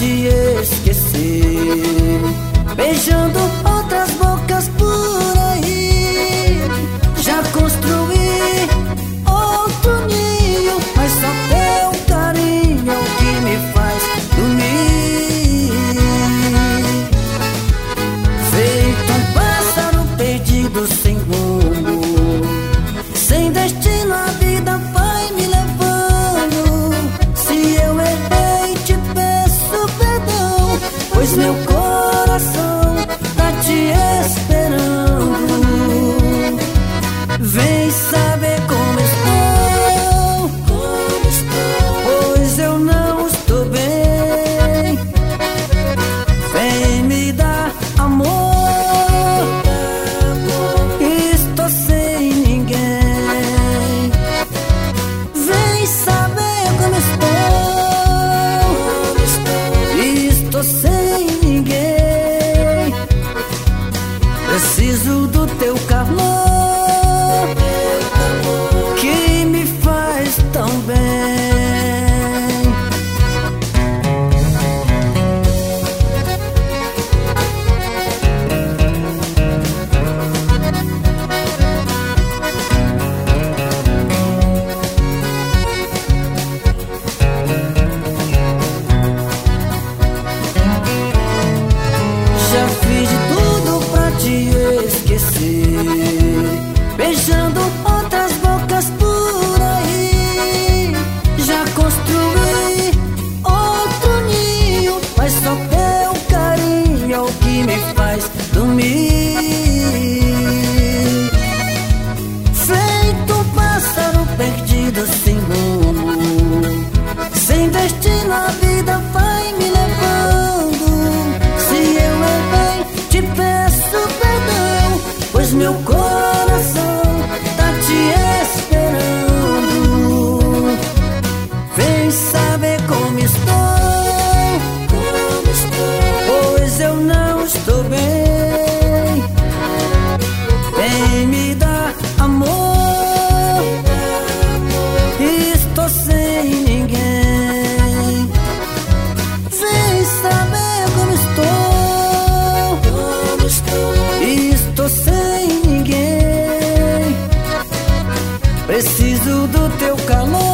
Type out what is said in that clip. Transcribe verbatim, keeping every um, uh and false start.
te esquecer, beijando outras bocas por aí. Já construí outro ninho, mas só teu carinho é o que me faz dormir. Feito um pássaro perdido sem rumo, sem destino, a vida vai me levando. Se eu errei, te peço perdão, pois meu coração tá te esperando. Vem saber como estou, como estou, pois eu não estou bem. Vem me dar amor, estou sem ninguém. Vem saber como estou, estou sem ninguém. Preciso do teu calor, que me faz tão bem. Já fiz de tudo pra te esquecer, beijando outras bocas por aí. Já construí outro ninho, mas só teu carinho é o que me faz dormir. Feito um pássaro perdido sem rumo, sem destino, a vida vai me levando. Se eu errei, te peço perdão, pois meu coração tá te esperando. Vem saber como estou, como estou, pois eu não estou bem. Vem me dar amor, estou sem ninguém. Vem saber como estou, como estou, estou sem ninguém. Preciso do teu calor,